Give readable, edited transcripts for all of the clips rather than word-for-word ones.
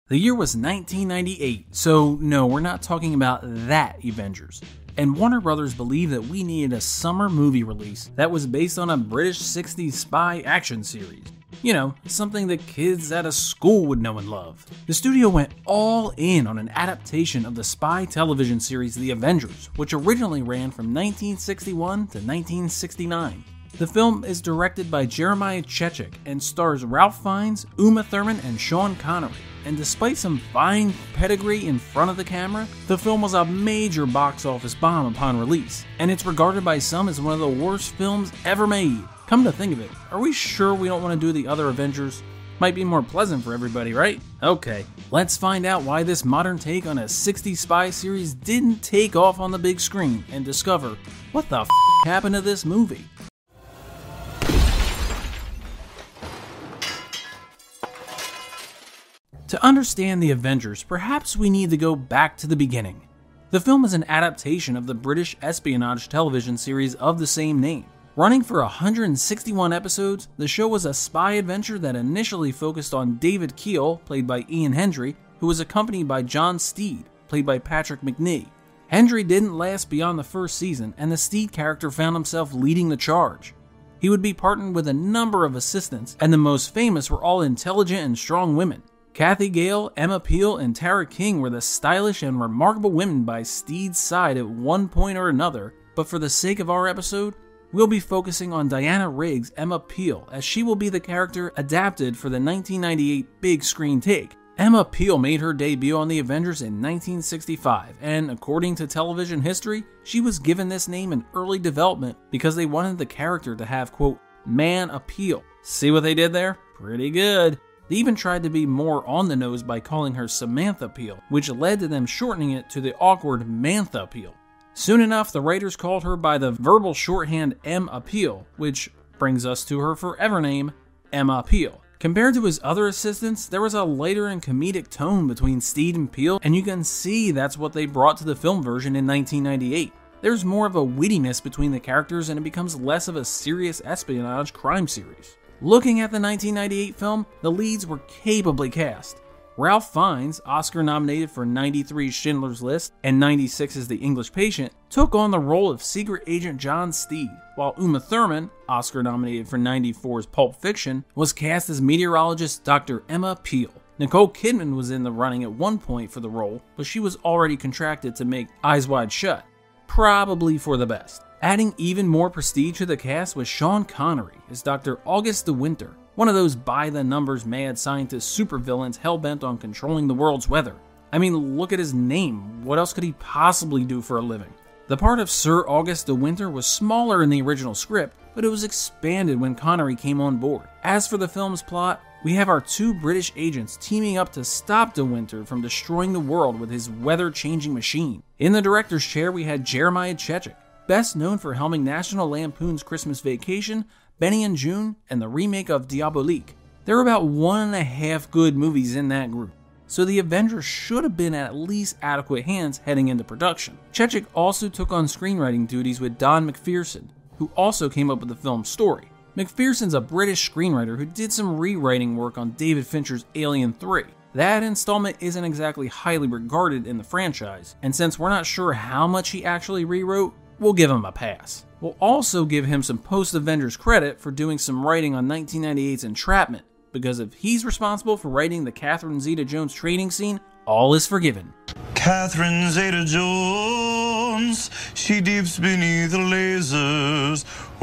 The year was 1998, so no, we're not talking about that Avengers. And Warner Brothers believed that we needed a summer movie release that was based on a British 60s spy action series. You know, something that kids at a school would know and love. The studio went all in on an adaptation of the spy television series The Avengers, which originally ran from 1961 to 1969. The film is directed by Jeremiah Chechik and stars Ralph Fiennes, Uma Thurman, and Sean Connery. And despite some fine pedigree in front of the camera, the film was a major box office bomb upon release, and it's regarded by some as one of the worst films ever made. Come to think of it, are we sure we don't want to do the other Avengers? Might be more pleasant for everybody, right? Okay, let's find out why this modern take on a 60s spy series didn't take off on the big screen and discover what the f*** happened to this movie. To understand the Avengers, perhaps we need to go back to the beginning. The film is an adaptation of the British espionage television series of the same name. Running for 161 episodes, the show was a spy adventure that initially focused on David Keel, played by Ian Hendry, who was accompanied by John Steed, played by Patrick Macnee. Hendry didn't last beyond the first season, and the Steed character found himself leading the charge. He would be partnered with a number of assistants, and the most famous were all intelligent and strong women. Kathy Gale, Emma Peel, and Tara King were the stylish and remarkable women by Steed's side at one point or another, but for the sake of our episode, we'll be focusing on Diana Riggs, Emma Peel, as she will be the character adapted for the 1998 big screen take. Emma Peel made her debut on The Avengers in 1965, and according to television history, she was given this name in early development because they wanted the character to have, quote, man appeal. See what they did there? Pretty good. They even tried to be more on the nose by calling her Samantha Peel, which led to them shortening it to the awkward Mantha Peel. Soon enough, the writers called her by the verbal shorthand M. Appeal, which brings us to her forever name, Emma Peel. Compared to his other assistants, there was a lighter and comedic tone between Steed and Peel, and you can see that's what they brought to the film version in 1998. There's more of a wittiness between the characters, and it becomes less of a serious espionage crime series. Looking at the 1998 film, the leads were capably cast. Ralph Fiennes, Oscar nominated for 93's Schindler's List and 96's The English Patient, took on the role of Secret Agent John Steed, while Uma Thurman, Oscar nominated for 94's Pulp Fiction, was cast as meteorologist Dr. Emma Peel. Nicole Kidman was in the running at one point for the role, but she was already contracted to make Eyes Wide Shut, probably for the best. Adding even more prestige to the cast was Sean Connery as Dr. August de Winter, one of those by-the-numbers mad scientist supervillains hell-bent on controlling the world's weather. I mean, look at his name. What else could he possibly do for a living? The part of Sir August de Winter was smaller in the original script, but it was expanded when Connery came on board. As for the film's plot, we have our two British agents teaming up to stop de Winter from destroying the world with his weather-changing machine. In the director's chair, we had Jeremiah Chechik, best known for helming National Lampoon's Christmas Vacation, Benny and June, and the remake of Diabolique. There were about 1.5 good movies in that group, so The Avengers should have been at least adequate hands heading into production. Chechik also took on screenwriting duties with Don McPherson, who also came up with the film's story. McPherson's a British screenwriter who did some rewriting work on David Fincher's Alien 3. That installment isn't exactly highly regarded in the franchise, and since we're not sure how much he actually rewrote, we'll give him a pass. We'll also give him some post-Avengers credit for doing some writing on 1998's Entrapment, because if he's responsible for writing the Catherine Zeta-Jones training scene, all is forgiven. Catherine Zeta-Jones, she dips beneath the lasers.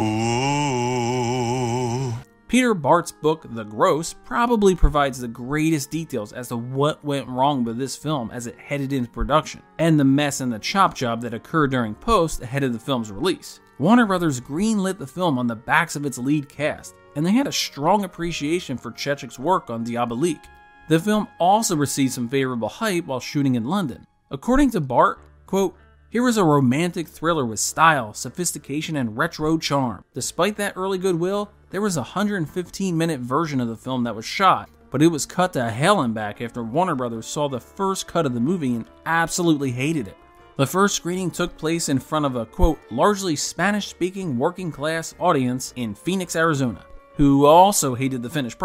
Ooh. Peter Bart's book, The Gross, probably provides the greatest details as to what went wrong with this film as it headed into production, and the mess and the chop job that occurred during post ahead of the film's release. Warner Brothers greenlit the film on the backs of its lead cast, and they had a strong appreciation for Chechik's work on Diabolique. The film also received some favorable hype while shooting in London. According to Bart, quote, "Here was a romantic thriller with style, sophistication, and retro charm. Despite that early goodwill, there was a 115-minute version of the film that was shot, but it was cut to hell and back after Warner Brothers saw the first cut of the movie and absolutely hated it. The first screening took place in front of a, quote, largely Spanish-speaking working-class audience in Phoenix, Arizona, who also hated the finished product.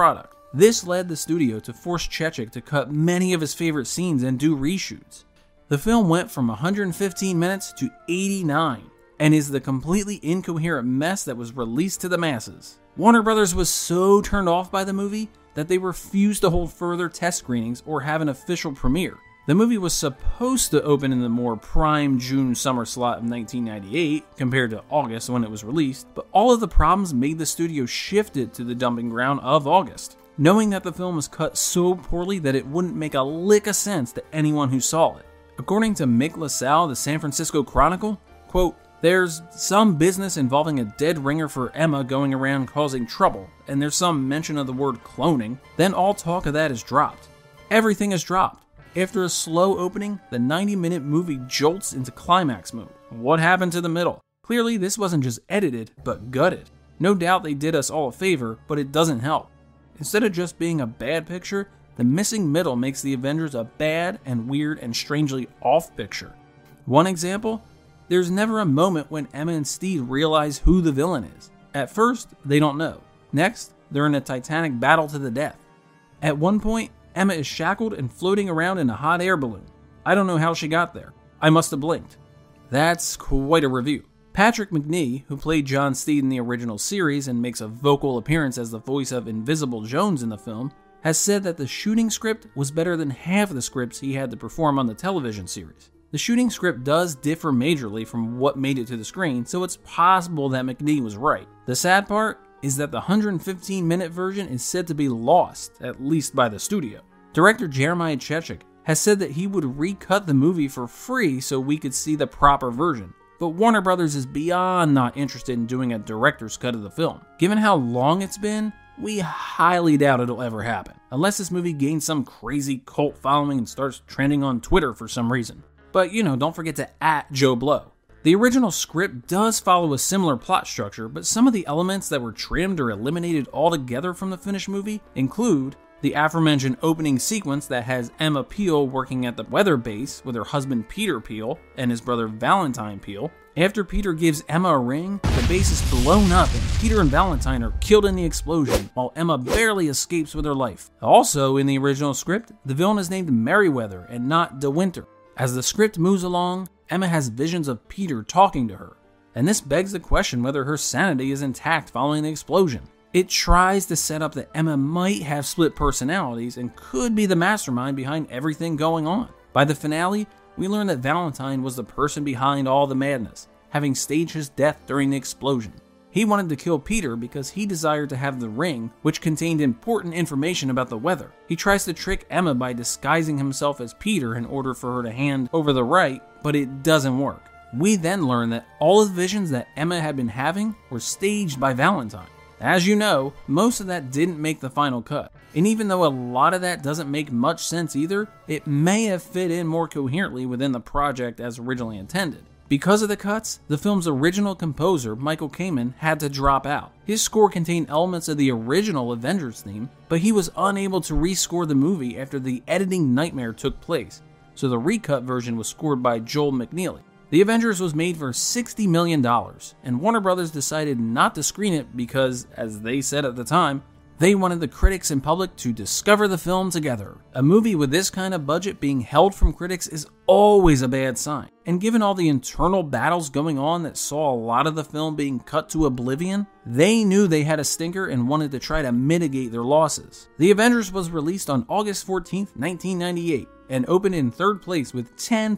This led the studio to force Chechik to cut many of his favorite scenes and do reshoots. The film went from 115 minutes to 89, and is the completely incoherent mess that was released to the masses. Warner Brothers was so turned off by the movie that they refused to hold further test screenings or have an official premiere. The movie was supposed to open in the more prime June summer slot of 1998 compared to August when it was released, but all of the problems made the studio shift it to the dumping ground of August, knowing that the film was cut so poorly that it wouldn't make a lick of sense to anyone who saw it. According to Mick LaSalle, the San Francisco Chronicle, quote, "There's some business involving a dead ringer for Emma going around causing trouble, and there's some mention of the word cloning, then all talk of that is dropped. Everything is dropped. After a slow opening, the 90-minute movie jolts into climax mode. What happened to the middle? Clearly, this wasn't just edited, but gutted. No doubt they did us all a favor, but it doesn't help. Instead of just being a bad picture, the missing middle makes the Avengers a bad and weird and strangely off picture. One example? There's never a moment when Emma and Steve realize who the villain is. At first, they don't know. Next, they're in a titanic battle to the death. At one point, Emma is shackled and floating around in a hot air balloon. I don't know how she got there. I must have blinked." That's quite a review. Patrick Macnee, who played John Steed in the original series and makes a vocal appearance as the voice of Invisible Jones in the film, has said that the shooting script was better than half of the scripts he had to perform on the television series. The shooting script does differ majorly from what made it to the screen, so it's possible that Macnee was right. The sad part is that the 115-minute version is said to be lost, at least by the studio. Director Jeremiah Chechik has said that he would recut the movie for free so we could see the proper version, but Warner Brothers is beyond not interested in doing a director's cut of the film. Given how long it's been, we highly doubt it'll ever happen, unless this movie gains some crazy cult following and starts trending on Twitter for some reason. But don't forget to @JoeBlow. The original script does follow a similar plot structure, but some of the elements that were trimmed or eliminated altogether from the finished movie include the aforementioned opening sequence that has Emma Peel working at the weather base with her husband Peter Peel and his brother Valentine Peel. After Peter gives Emma a ring, the base is blown up and Peter and Valentine are killed in the explosion, while Emma barely escapes with her life. Also, in the original script, the villain is named Merryweather and not De Winter. As the script moves along, Emma has visions of Peter talking to her, and this begs the question whether her sanity is intact following the explosion. It tries to set up that Emma might have split personalities and could be the mastermind behind everything going on. By the finale, we learn that Valentine was the person behind all the madness, having staged his death during the explosion. He wanted to kill Peter because he desired to have the ring, which contained important information about the weather. He tries to trick Emma by disguising himself as Peter in order for her to hand over the right, but it doesn't work. We then learn that all of the visions that Emma had been having were staged by Valentine. As you know, most of that didn't make the final cut. And even though a lot of that doesn't make much sense either, it may have fit in more coherently within the project as originally intended. Because of the cuts, the film's original composer, Michael Kamen, had to drop out. His score contained elements of the original Avengers theme, but he was unable to rescore the movie after the editing nightmare took place, so the recut version was scored by Joel McNeely. The Avengers was made for $60 million, and Warner Brothers decided not to screen it because, as they said at the time, they wanted the critics and public to discover the film together. A movie with this kind of budget being held from critics is always a bad sign. And given all the internal battles going on that saw a lot of the film being cut to oblivion, they knew they had a stinker and wanted to try to mitigate their losses. The Avengers was released on August 14th, 1998, and opened in third place with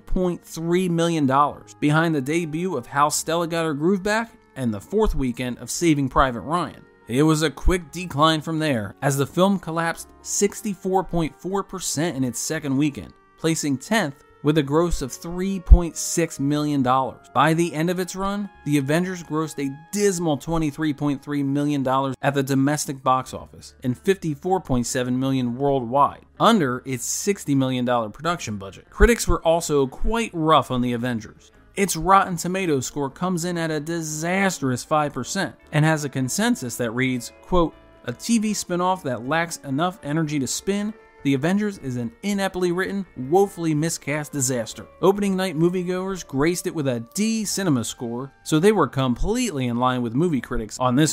$10.3 million, behind the debut of How Stella Got Her Groove Back and the fourth weekend of Saving Private Ryan. It was a quick decline from there, as the film collapsed 64.4% in its second weekend, placing 10th with a gross of $3.6 million. By the end of its run, the Avengers grossed a dismal $23.3 million at the domestic box office and $54.7 million worldwide, under its $60 million production budget. Critics were also quite rough on the Avengers. Its Rotten Tomatoes score comes in at a disastrous 5% and has a consensus that reads, quote, "A TV spin-off that lacks enough energy to spin, The Avengers is an ineptly written, woefully miscast disaster." Opening night moviegoers graced it with a D cinema score, so they were completely in line with movie critics on this one.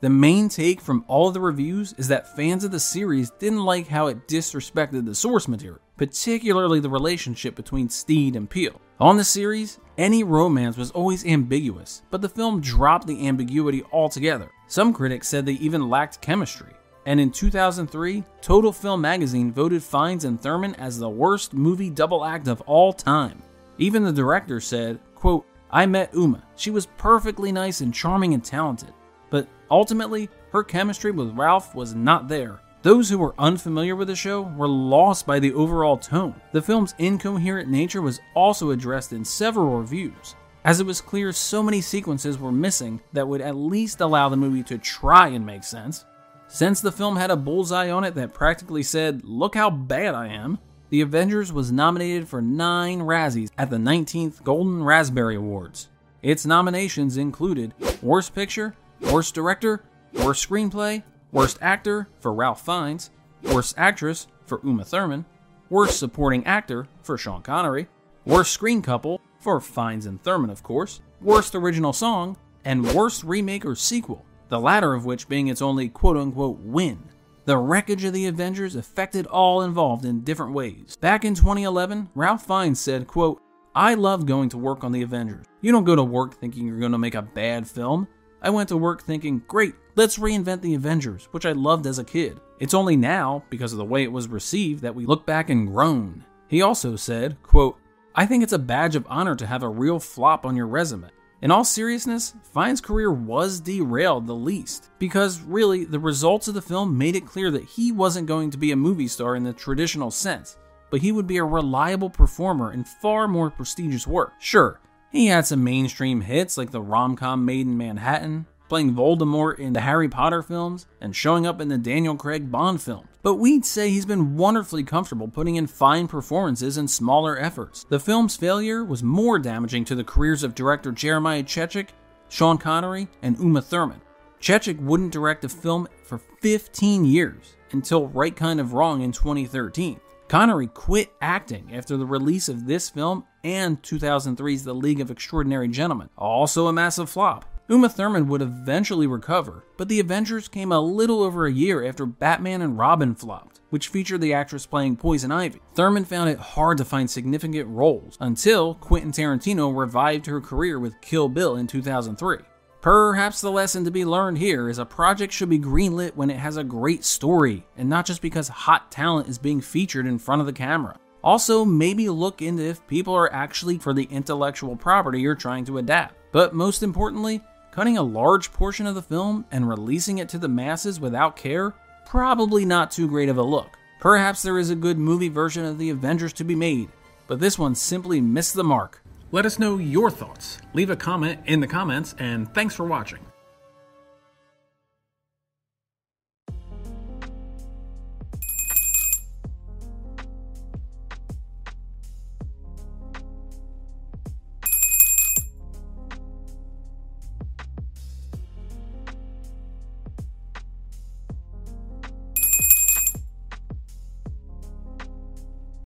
The main take from all of the reviews is that fans of the series didn't like how it disrespected the source material, particularly the relationship between Steed and Peel. On the series, any romance was always ambiguous, but the film dropped the ambiguity altogether. Some critics said they even lacked chemistry. And in 2003, Total Film magazine voted Fiennes and Thurman as the worst movie double act of all time. Even the director said, quote, "I met Uma. She was perfectly nice and charming and talented. But ultimately, her chemistry with Ralph was not there." Those who were unfamiliar with the show were lost by the overall tone. The film's incoherent nature was also addressed in several reviews, as it was clear so many sequences were missing that would at least allow the movie to try and make sense. Since the film had a bullseye on it that practically said, "Look how bad I am," The Avengers was nominated for 9 Razzies at the 19th Golden Raspberry Awards. Its nominations included Worst Picture, Worst Director, Worst Screenplay, Worst Actor for Ralph Fiennes, Worst Actress for Uma Thurman, Worst Supporting Actor for Sean Connery, Worst Screen Couple for Fiennes and Thurman, of course, Worst Original Song, and Worst Remake or Sequel, the latter of which being its only quote-unquote win. The wreckage of the Avengers affected all involved in different ways. Back in 2011, Ralph Fiennes said, quote, "I loved going to work on the Avengers. You don't go to work thinking you're going to make a bad film. I went to work thinking, great, let's reinvent the Avengers, which I loved as a kid. It's only now, because of the way it was received, that we look back and groan." He also said, quote, "I think it's a badge of honor to have a real flop on your resume." In all seriousness, Fiennes' career was derailed the least, because really, the results of the film made it clear that he wasn't going to be a movie star in the traditional sense, but he would be a reliable performer in far more prestigious work. Sure, he had some mainstream hits like the rom-com Made in Manhattan, playing Voldemort in the Harry Potter films, and showing up in the Daniel Craig Bond films. But we'd say he's been wonderfully comfortable putting in fine performances in smaller efforts. The film's failure was more damaging to the careers of director Jeremiah Chechik, Sean Connery, and Uma Thurman. Chechik wouldn't direct a film for 15 years, until Right Kind of Wrong in 2013. Connery quit acting after the release of this film and 2003's The League of Extraordinary Gentlemen, also a massive flop. Uma Thurman would eventually recover, but The Avengers came a little over a year after Batman and Robin flopped, which featured the actress playing Poison Ivy. Thurman found it hard to find significant roles until Quentin Tarantino revived her career with Kill Bill in 2003. Perhaps the lesson to be learned here is a project should be greenlit when it has a great story, and not just because hot talent is being featured in front of the camera. Also, maybe look into if people are actually for the intellectual property you're trying to adapt. But most importantly, cutting a large portion of the film and releasing it to the masses without care? Probably not too great of a look. Perhaps there is a good movie version of the Avengers to be made, but this one simply missed the mark. Let us know your thoughts. Leave a comment in the comments, and thanks for watching.